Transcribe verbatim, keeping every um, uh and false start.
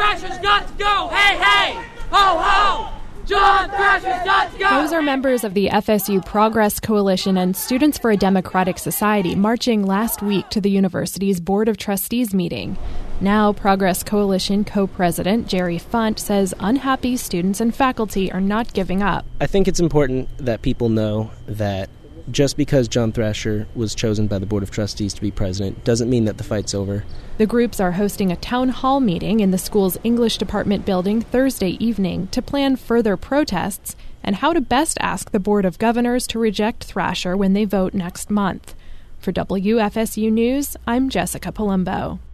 Thrasher's got to go! Hey, hey! Ho, ho! John Thrasher's got to go! Those are members of the F S U Progress Coalition and Students for a Democratic Society marching last week to the university's Board of Trustees meeting. Now, Progress Coalition co-president Jerry Funt says unhappy students and faculty are not giving up. I think it's important that people know that just because John Thrasher was chosen by the Board of Trustees to be president doesn't mean that the fight's over. The groups are hosting a town hall meeting in the school's English department building Thursday evening to plan further protests and how to best ask the Board of Governors to reject Thrasher when they vote next month. For W F S U News, I'm Jessica Palumbo.